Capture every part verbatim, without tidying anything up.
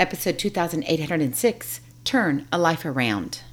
episode two thousand eight hundred six, Turn a Life Around.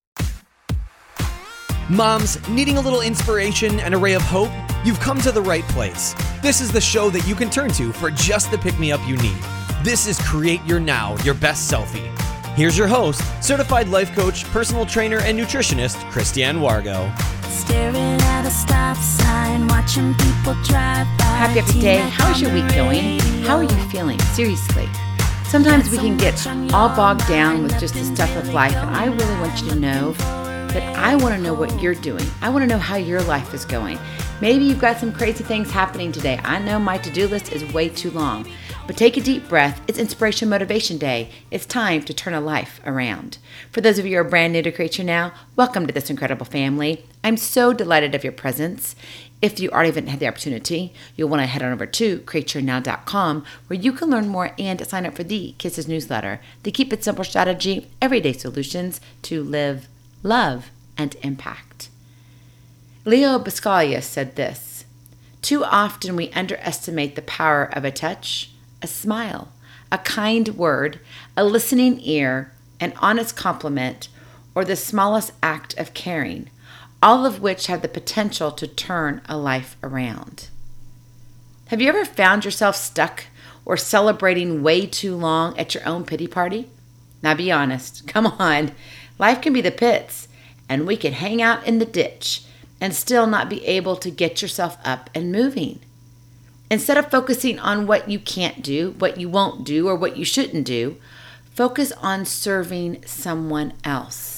Moms, needing a little inspiration and a ray of hope? You've come to the right place. This is the show that you can turn to for just the pick-me-up you need. This is Create Your Now, Your Best Selfie. Here's your host, certified life coach, personal trainer, and nutritionist, Christiane Wargo. Staring at a stop sign, watching people drive by. Happy happy day. How is your week going? How are you feeling? Seriously. Sometimes we can get all bogged down with just the stuff of life, and I really want you to know that I want to know what you're doing. I want to know how your life is going. Maybe you've got some crazy things happening today. I know my to-do list is way too long, but take a deep breath. It's Inspiration Motivation Day. It's time to turn a life around. For those of you who are brand new to Create Your Now, welcome to this incredible family. I'm so delighted of your presence. If you already haven't had the opportunity, you'll want to head on over to create your now dot com where you can learn more and sign up for the Kisses newsletter, the Keep It Simple strategy, everyday solutions to live, love, and impact. Leo Buscaglia said this: too often we underestimate the power of a touch, a smile, a kind word, a listening ear, an honest compliment, or the smallest act of caring, all of which have the potential to turn a life around. Have you ever found yourself stuck or celebrating way too long at your own pity party? Now be honest, come on. Life can be the pits, and we can hang out in the ditch and still not be able to get yourself up and moving. Instead of focusing on what you can't do, what you won't do, or what you shouldn't do, focus on serving someone else.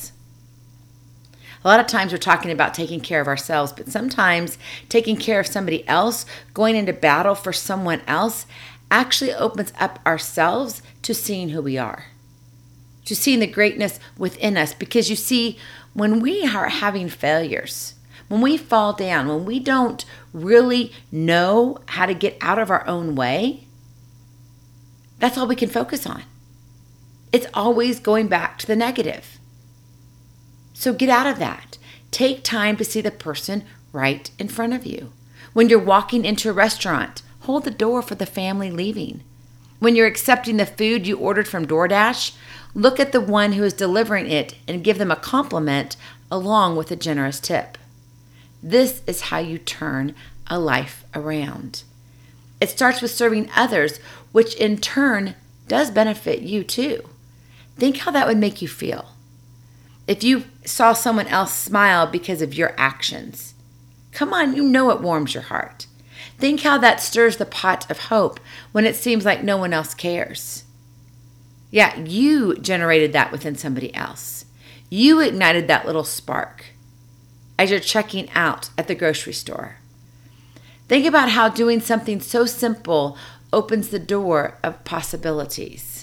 A lot of times we're talking about taking care of ourselves, but sometimes taking care of somebody else, going into battle for someone else, actually opens up ourselves to seeing who we are, to seeing the greatness within us. Because you see, when we are having failures, when we fall down, when we don't really know how to get out of our own way, that's all we can focus on. It's always going back to the negative. So get out of that. Take time to see the person right in front of you. When you're walking into a restaurant, hold the door for the family leaving. When you're accepting the food you ordered from DoorDash, look at the one who is delivering it and give them a compliment along with a generous tip. This is how you turn a life around. It starts with serving others, which in turn does benefit you too. Think how that would make you feel if you saw someone else smile because of your actions. Come on, you know it warms your heart. Think how that stirs the pot of hope when it seems like no one else cares. Yeah, you generated that within somebody else. You ignited that little spark as you're checking out at the grocery store. Think about how doing something so simple opens the door of possibilities.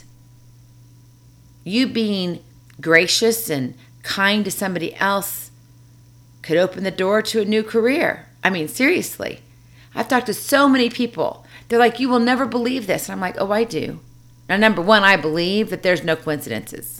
You being gracious and kind to somebody else could open the door to a new career. I mean, seriously. I've talked to so many people. They're like, you will never believe this. And I'm like, oh, I do. Now, number one, I believe that there's no coincidences.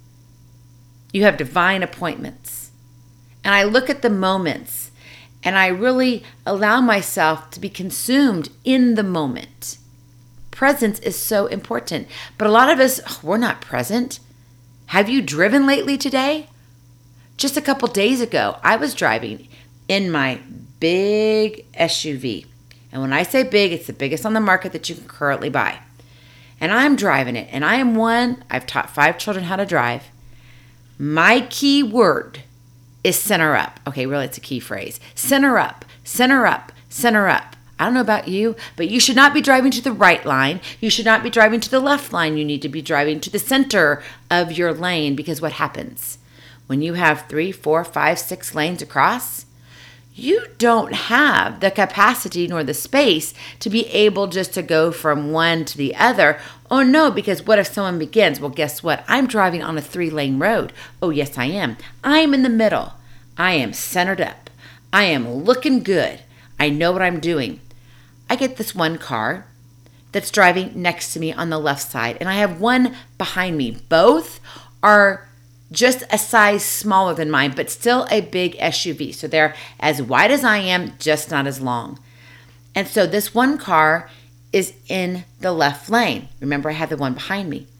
You have divine appointments. And I look at the moments and I really allow myself to be consumed in the moment. Presence is so important. But a lot of us, oh, we're not present. Have you driven lately today? Just a couple days ago, I was driving in my big S U V. And when I say big, it's the biggest on the market that you can currently buy. And I'm driving it. And I am one, I've taught five children how to drive. My key word is center up. Okay, really, it's a key phrase. Center up, center up, center up. I don't know about you, but you should not be driving to the right line. You should not be driving to the left line. You need to be driving to the center of your lane, because what happens? When you have three, four, five, six lanes across, you don't have the capacity nor the space to be able just to go from one to the other. Oh no, because what if someone begins? Well, guess what? I'm driving on a three-lane road. Oh yes, I am. I'm in the middle. I am centered up. I am looking good. I know what I'm doing. I get this one car that's driving next to me on the left side, and I have one behind me. Both are just a size smaller than mine, but still a big S U V. So they're as wide as I am, just not as long. And so this one car is in the left lane. Remember, I had the one behind me.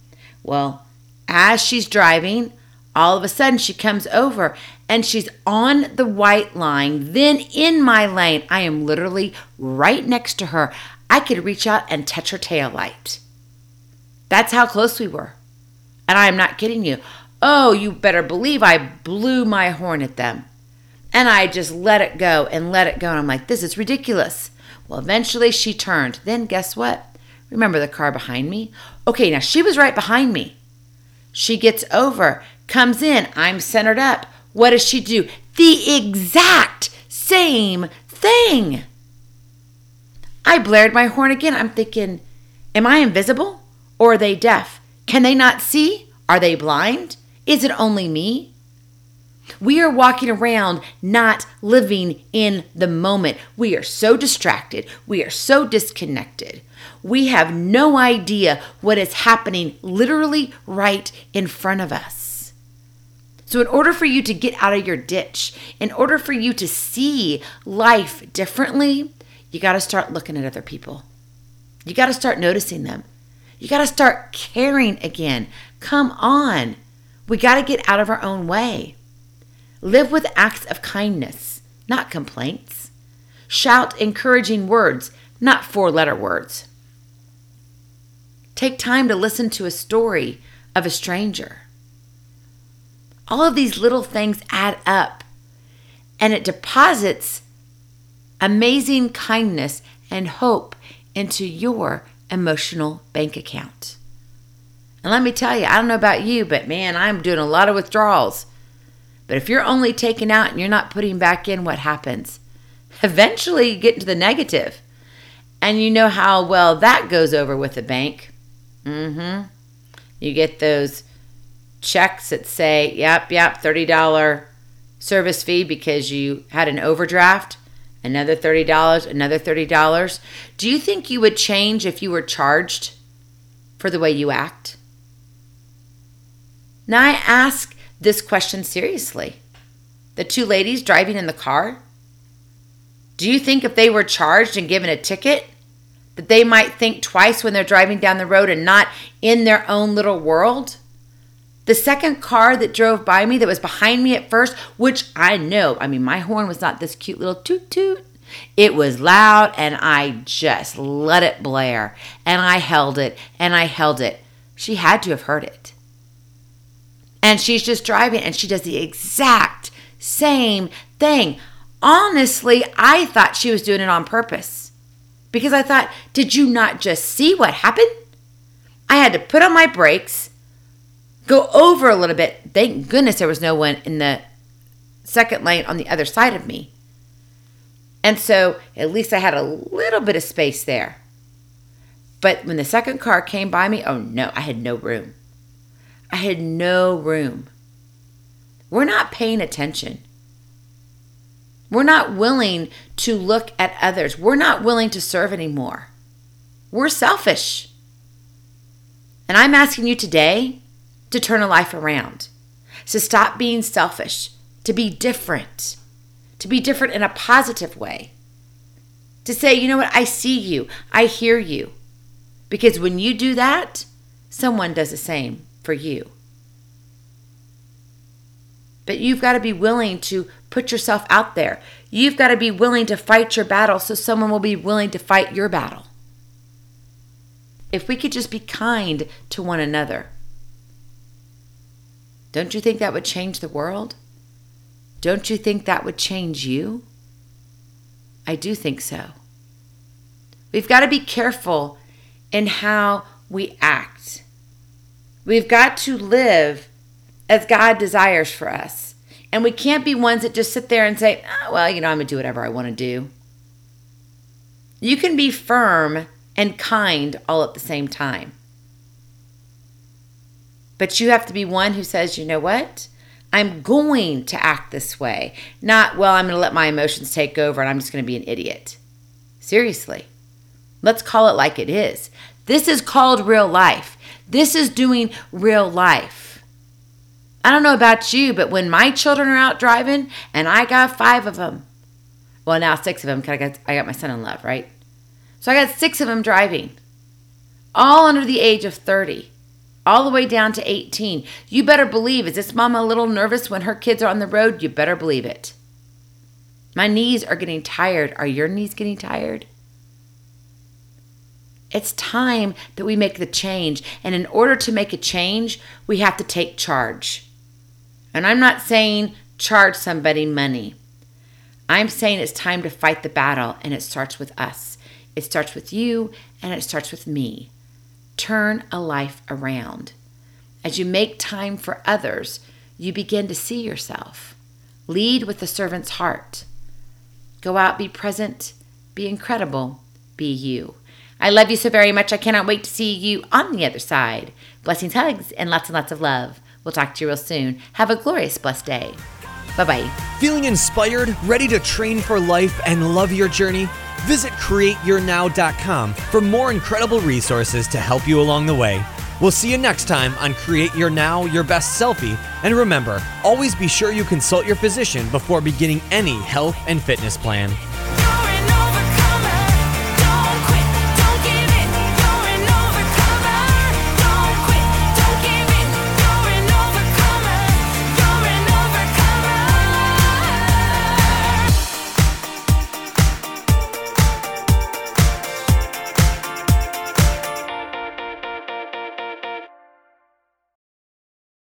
Well, as she's driving, all of a sudden she comes over and she's on the white line, then in my lane. I am literally right next to her. I could reach out and touch her tail light. That's how close we were. And I am not kidding you. Oh, you better believe I blew my horn at them. And I just let it go and let it go. And I'm like, this is ridiculous. Well, eventually she turned. Then guess what? Remember the car behind me? Okay, now she was right behind me. She gets over, comes in. I'm centered up. What does she do? The exact same thing. I blared my horn again. I'm thinking, am I invisible? Or are they deaf? Can they not see? Are they blind? Is it only me? We are walking around not living in the moment. We are so distracted. We are so disconnected. We have no idea what is happening literally right in front of us. So in order for you to get out of your ditch, in order for you to see life differently, you got to start looking at other people. You got to start noticing them. You got to start caring again. Come on. We got to get out of our own way. Live with acts of kindness, not complaints. Shout encouraging words, not four-letter words. Take time to listen to a story of a stranger. All of these little things add up, and it deposits amazing kindness and hope into your emotional bank account. And let me tell you, I don't know about you, but man, I'm doing a lot of withdrawals. But if you're only taking out and you're not putting back in, what happens? Eventually you get into the negative. And you know how well that goes over with the bank. Mm-hmm. You get those checks that say, yep, yep, thirty dollars service fee because you had an overdraft. Another thirty dollars, another thirty dollars. Do you think you would change if you were charged for the way you act? Now I ask this question seriously. The two ladies driving in the car, do you think if they were charged and given a ticket that they might think twice when they're driving down the road and not in their own little world? The second car that drove by me that was behind me at first, which I know, I mean, my horn was not this cute little toot toot. It was loud and I just let it blare and I held it and I held it. She had to have heard it. And she's just driving and she does the exact same thing. Honestly, I thought she was doing it on purpose because I thought, did you not just see what happened? I had to put on my brakes, go over a little bit. Thank goodness there was no one in the second lane on the other side of me. And so at least I had a little bit of space there. But when the second car came by me, oh no, I had no room. I had no room. We're not paying attention. We're not willing to look at others. We're not willing to serve anymore. We're selfish. And I'm asking you today to turn a life around, to stop being selfish, to be different, to be different in a positive way, to say, you know what, I see you, I hear you. Because when you do that, someone does the same for you. But you've got to be willing to put yourself out there. You've got to be willing to fight your battle so someone will be willing to fight your battle. If we could just be kind to one another, don't you think that would change the world? Don't you think that would change you? I do think so. We've got to be careful in how we act. We've got to live as God desires for us. And we can't be ones that just sit there and say, oh, well, you know, I'm going to do whatever I want to do. You can be firm and kind all at the same time. But you have to be one who says, you know what? I'm going to act this way. Not, well, I'm going to let my emotions take over and I'm just going to be an idiot. Seriously. Let's call it like it is. This is called real life. This is doing real life. I don't know about you, but when my children are out driving, and I got five of them, well, now six of them, because I got, I got my son-in-law, right? So I got six of them driving, all under the age of thirty. all the way down to eighteen. You better believe, is this mama a little nervous when her kids are on the road? You better believe it. My knees are getting tired. Are your knees getting tired? It's time that we make the change. And in order to make a change, we have to take charge. And I'm not saying charge somebody money. I'm saying it's time to fight the battle, and it starts with us. It starts with you, and it starts with me. Turn a life around. As you make time for others, you begin to see yourself. Lead with the servant's heart. Go out, be present, be incredible, be you. I love you so very much. I cannot wait to see you on the other side. Blessings, hugs, and lots and lots of love. We'll talk to you real soon. Have a glorious, blessed day. Bye-bye. Feeling inspired, ready to train for life, and love your journey? Visit create your now dot com for more incredible resources to help you along the way. We'll see you next time on Create Your Now, Your Best Selfie. And remember, always be sure you consult your physician before beginning any health and fitness plan.